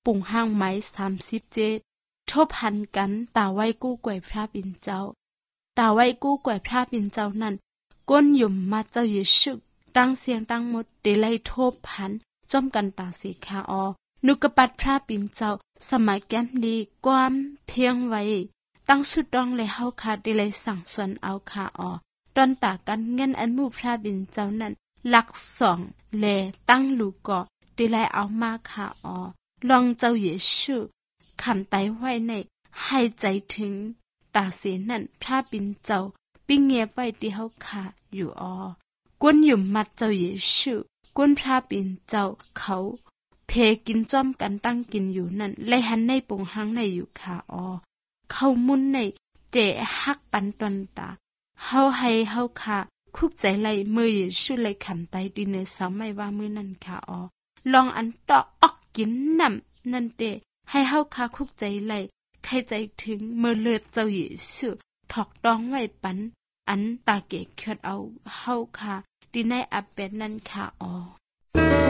ปุ่งห้างไม้37ทบหันกันตาไว้กู้ก่วยพระบินเจ้าตาไว้กู้ก่วยพระบินเจ้านั้นก้นหยุ่มมาเจ้าเยซูตั้งเสียงตั้งหมดเดลัยทบหันจอมกันตาสีคาออนุกปัดพระบินเจ้าสมัยแก้มดีความเพียงไว้ตั้งสุดดองเลยเฮาคาเดลัยสั่งสวนเอาคาออตอนตากันเงินอันมู่พระบินเจ้านั้นหลัก2เลตั้งลูกก็เดลัยเอามาคาออลองเจ้าเยซูคำไต้ไว้ในให้ใจถึงตาเสียนั่นพระบินเจ้าปิ้งเงียบไว้ที่เฮาคาอยู่ออกวนหยุ่มมัดเจ้าเยซูกวนพระบินเจ้าเขาเพกินจ้อมกันตั้งกินอยู่นั่นเลยหันในปงหังในอยู่คาอเขามุนในเตะฮักปันตอนตาเฮาให้เฮาคาคุกใจไหลมือเยซูเลยขันไตดินเนสาวไม่ว่ามือนั่นคาอลองอันต่อออกกินน้ำนั่นเตะให้เฮาคาคุกใจไหลใครใจถึงเมื่อเลือดเจ้าเยซูถอกดองไว้ปันอันตาเกะเขียดเอาเฮาคาดินในอับเป็ดนั่นคาอ